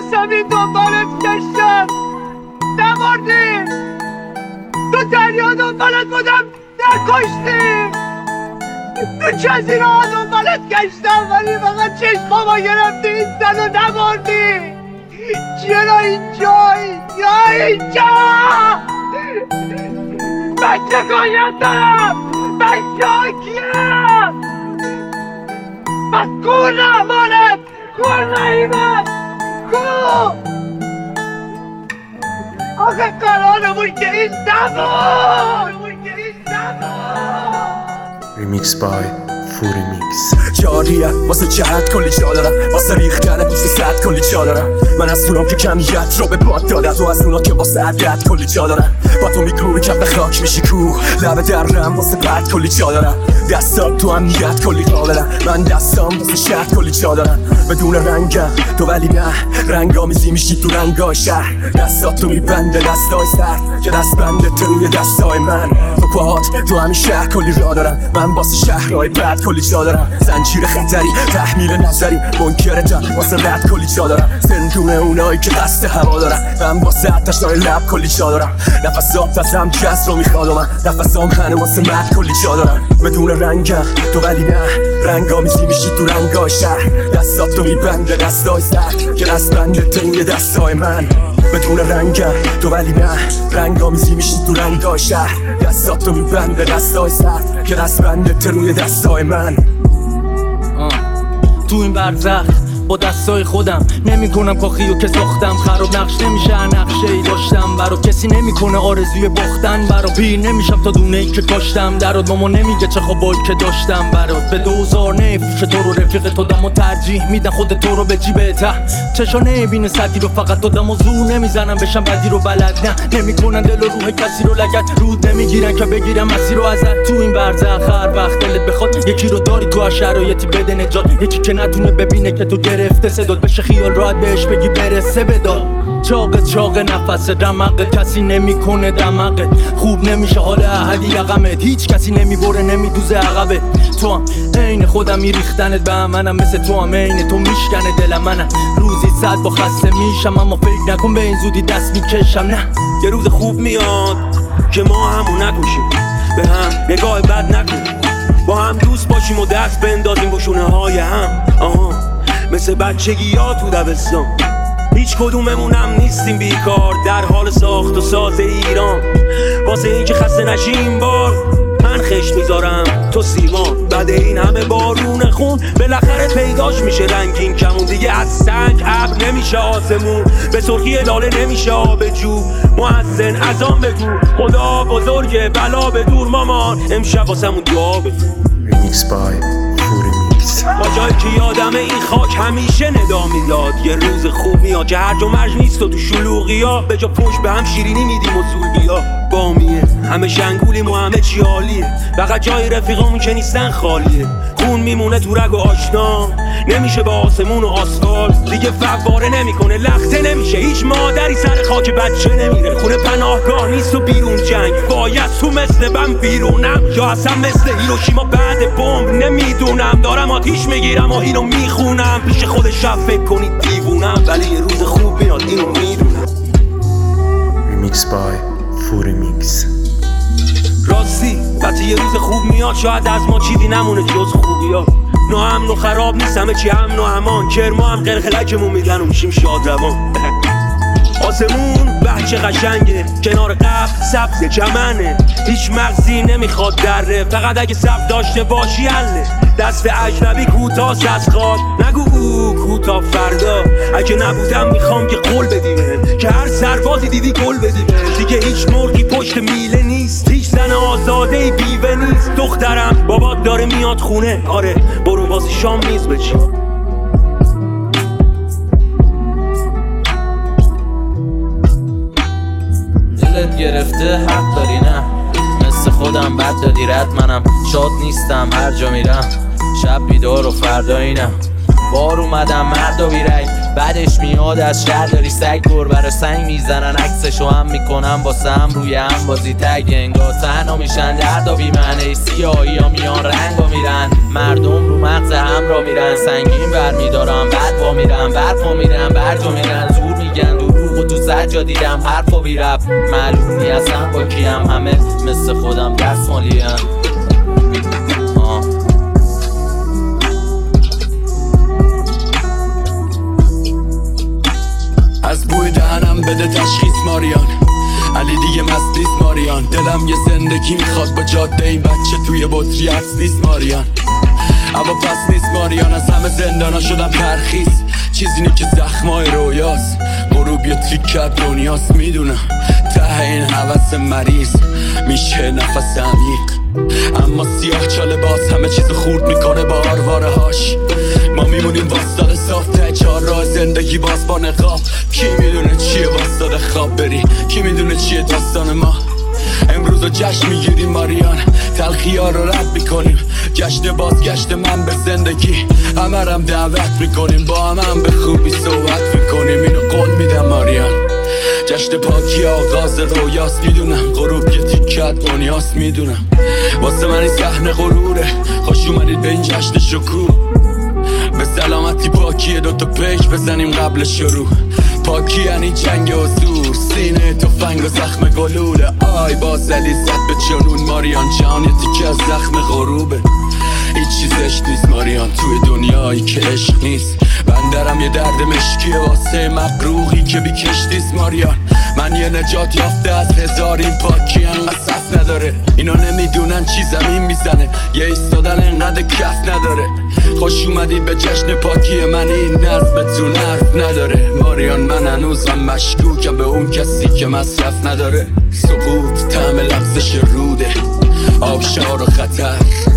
شبی دنبالت گشتم نمردی، تو دریا دنبالت بودم نکشتی، تو جزیره ها دنبالت گشتم ولی فقط چشمامو گرفتی این زن و نمردی. چرا اینجایی؟ یا اینجا؟ من شکایت دارم، من شاکیم، من کور نمانم، کور نایمم، کور. آخه قرارمون که این نمون. Remix by Furimix. جاریه واسه جهت کلی جا دارم، واسه ریختن پوست سد کلی جا دارم. من از اونام که کمیت رو به باد دادم، تو از اونا که واسه عدت کلی جا دارم. با تو میگروی کم به خاک میشی کوه، لبه درم واسه بد کلی جا دارم. دستات تو امنیت کلی قابلم، من دستام واسه شهر کلی جا دارم. بدون رنگم تو ولی نه، رنگامیزی میشی تو رنگای شهر. دستات تو میبنده دستای سر که دست بنده تو روی دستای من. تو پاهات تو همین شهر کلی را دارم، من واسه شهرهای بد کلی جا دارم. زنجیر خطری تحمیل نظری منکرتم، واسه رد کلی جا دارم. زندون اونایی که قصد هوا دارم، من واسه آتش‌های لب کلی جا دارم. نفسات ازم جز رو میخواد و من نفسام هنه واسه مد کلی جا دارم. بدون رنگم تو ولی نه، رنگامیزی میشی تو رنگای شهر. دستات تو میبنده دستای سر که دست بنده تو روی دستای من. بدون رنگم تو ولی نه، رنگامیزی میشی تو رنگای شهر. دستات تو میبنده دستای سر که دست بنده تو روی دستای من. تو این برزخ با دستای خودم نمیکنم کاخیو که ساختم، خراب نقش نمیشه نقشه ای داشتم برا کسی نمیکنه آرزوی باختن برا. پیر نمیشم تا دونه ای که کاشتم درات، ماما نمیگه چه خوابایی که داشتم برات. به دوزار نفروشه تو رو رفیق تو دم و ترجیح میدن خود تو رو به جیبه ته. چشا نمیبینه سدی رو فقط تو دم و زور نمیزنم بشم بدی رو بلد نه. نمیکنن دل و روح کسی رو لگت رود نمیگیرن که بگیرم مسیر رو ازت. تو این برزخ هر وقت دلت بخواد یکی رو داری تو از شرایطی بده نجات، یکی که نتونه ببینه که تو گرفته صدات بشه خیال راحت بهش بگی برسه بداد. چاق نفس رمقت کسی نمیکنه دمقت، خوب نمیشه حال احدی یقمت، هیچ کسی نمیبره نمیدوزه عقبه. تو هم عین خودم میریختنت به منم، مثل تو هم عین تو میشکنه دل منم. روزی صد با خسته میشم اما فکر نکن به این زودی دست میکشم نه. یه روز خوب میاد که ما همو نکشیم، به هم نگاه بد نکنیم، با هم دوست باشیم و دست بندازیم با شونه های هم. مثل بچگی ها تو دبستان، هیچ کدوممونم نیستیم بیکار در حال ساخت و ساز ایران. واسه این که خسته نشیم بار من خشت میذارم تو سیمان. بعد این همه بارون خون بالاخره پیداش میشه رنگین کمون. دیگه از سنگ ابر نمیشه آسمون، به سرخی لاله نمیشه آب جو. محسن از آن بگو خدا بزرگه بلا به دور مامان، امشب واسمون دعا بگو. Remix by Furimix. با جایی که یادمه این خاک همیشه ندا میداد. یه روز خوب میاد که هرج و مرج نیست و تو شلوغی ها به جا پشت به هم شیرینی میدیم و سولبیا. بامیه همه شنگولیم و همه چی عالیه، فقط جای رفیقامون که نیستن خالیه. خون میمونه تو رگ و آشنا، نمیشه به آسمون و آسفالت. دیگه فواره نمیکنه لخته نمیشه، هیچ مادری سر خاک بچه نمیره. خونه پناهگاه نیست و بیرون جنگ، باید تو مثل من بیرونم یا اصلا مثل هیروشیما بعد بمب. نمیدونم دارم آتیش میگیرم و اینو میخونم، پیش خود شب فکر کنید دیوونم، ولی یه روز خوب میاد اینو میدونم. Remix by Furimix. راستی وقتی یه روز خوب میاد شاید از ما چیزی نمونه جز خوبی ها. ناامن و خراب نیست همه چی امن و امان، کرما هم قلقلکمون میدن و میشیم شاد روان. آسمون بچه قشنگه کنار قبل سبز چمنه، هیچ مغزی نمیخواد دره، فقط اگه سبز داشته باشی حله. دست اجنبی کوتاست از خواب نگو او کوتا فردا. اگه نبودم میخوام که قول بدیم که هر سربازی دیدی گل بدیم. دیگه هیچ مرغی پشت میله نیست، هیچ زن آزاده بیوه نیست. دخترم بابات داره میاد خونه، آره برو واسه شام میز بچین. دلت گرفته حق داری نه، مثل خودم بد دادی رد. منم شاد نیستم هر جا میرم، شب بیدار و فردا اینم. بار اومدم مرد و بیرنگ، بعدش میاد از شهر داری سگ دور برا سنگ میزنن. عکسشو هم میکنم واسه هم روی هم بازی تگ، انگار تنها میشن درد و بیمعنی. سیاهی ها میان رنگ و میرن، مردم رو مغز هم را میرن. سنگین بر میدارم بعد با میرن، برق و میرن برج و میرن. 100 جا دیدم حرف و بی رب، معلوم نی اصلا با کیم، همه مثل خودم دستمالیم. از بوی دهنم بده تشخیص ماریان، علی دیگه مست نیست ماریان. دلم یه زندگی میخواد با جاده این بچه توی بطری عکس نیست ماریان. اما پس نیست ماریان، از همه زندانا شدم ترخیص. چیزی نی که زخمای رویاست، غروب یه تیکت دنیاست. میدونم ته این حوث مریض میشه نفس عمیق، اما سیاه چاله باز همه چیز خورد میکنه با آرواره هاش. ما میمونیم واسطاده صاف ته چهار راه زندگی باز با نقاب. کی میدونه چیه واسطاده خواب بری، کی میدونه چیه داستان ما. امروز رو جشن میگیریم ماریان، تلخی ها رو رد میکنیم. جشن بازگشت من به زندگی، همه رم دعوت میکنیم. با هم به خوبی صحبت میکنیم، اینو قول میدم ماریان. جشن پاکی آغاز رویاست، میدونم غروب یه تیکت دنیاست. میدونم واسه من این صحنه غروره، خوش اومدید به این جشن شکوه. به سلامتی پاکی دوتا پیک بزنیم قبل شروع. پاکی یعنی جنگ حضور، سینه تفنگ و زخم گلوله. آی باز علی زد به جنون ماریان جان، یه تیکه از زخم غروبه. هیچ چیزش نیست ماریان توی دنیایی که عشق نیست. بندرم یه درد مشکیه واسه مقروحی که بی کشتیست ماریان. من یه نجات یافته از هزار این پاکی انقدر صف نداره. اینا نمیدونن چی زمین میزنه، یه ایستادن انقدر کف نداره. خوش اومدی به جشن پاکی من، این نظمتون حرف نداره ماریان. من هنوزم مشکوکم به اون کسی که مصرف نداره. سقوط طعم لغزش روده، آبشار و خطر.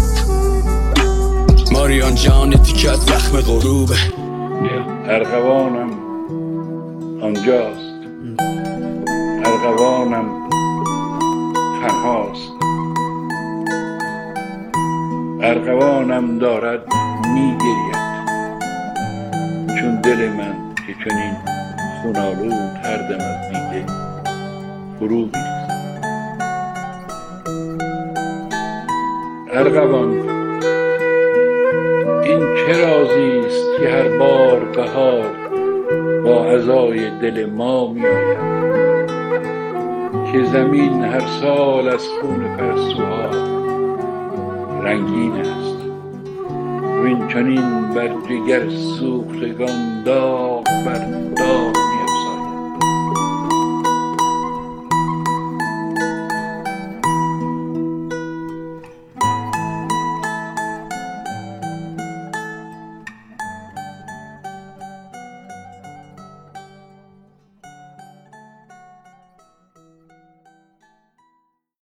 ماریان جان تیکه از زخم غروبه. ارغوانم آنجاست، ارغوانم تنهاست. ارغوانم دارد میگرید، چون دل من که چنین خونالود هر دم از دیده فرو می‌ریزد. ارغوان این چه رازیست که هر بار بهار با عزای دل ما می آید، که زمین هر سال از خون فرسوها رنگین است. و این چنین بر جگر سوختگان داغ بر